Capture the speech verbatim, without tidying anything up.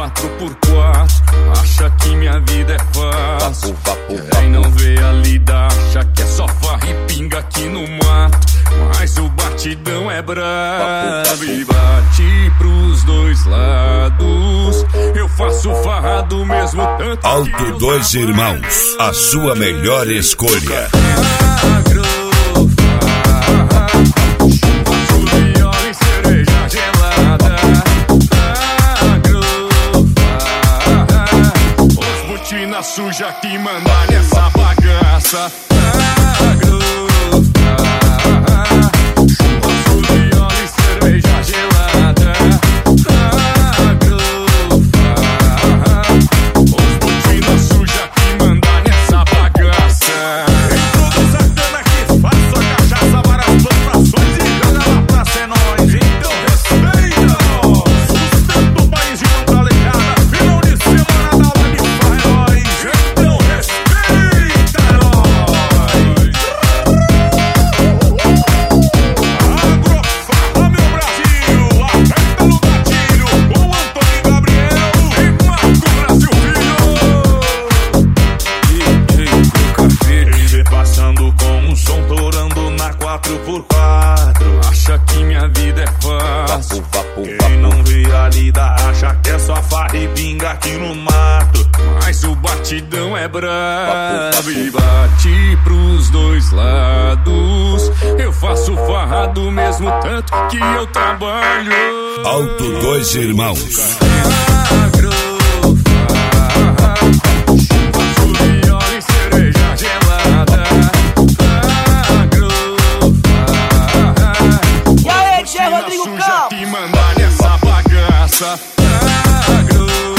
quatro por quatro, acha que minha vida é fácil. Quem não vê a lida acha que é só farra e pinga aqui no mato. Mas o batidão é brabo e bate pros dois lados. Eu faço farra do mesmo tanto. Alto Dois Irmãos, a sua melhor escolha. Botina suja que manda nessa bagaça. Churrasco de óleo e cerveja gelada. Os botina suja que manda nessa bagaça. Tudo sacana que faço a cachaça, várias plantações e joga lá pra ser nós. Então respeita nós. Sustenta o país de manta lejada. Final de semana na hora de faz nós. Então respeita nós. Agrofarra, meu Brasil, aperta no gatilho com Antônio Gabriel e Marco Brasil Filho. E vem passando com um som torando na quatro por quatro. Acha que minha vida é fácil. Quem não vê a lida acha que é só farra e pinga aqui no mato. Mas o batidão é brabo e bate pros dois lados. Eu faço farra do mesmo tanto que eu trabalho. Alto Dois Irmãos. Churrasco de óleo e cerveja gelada. E aí, Tchê Rodrigo Suja Campos? que manda nessa bagaça.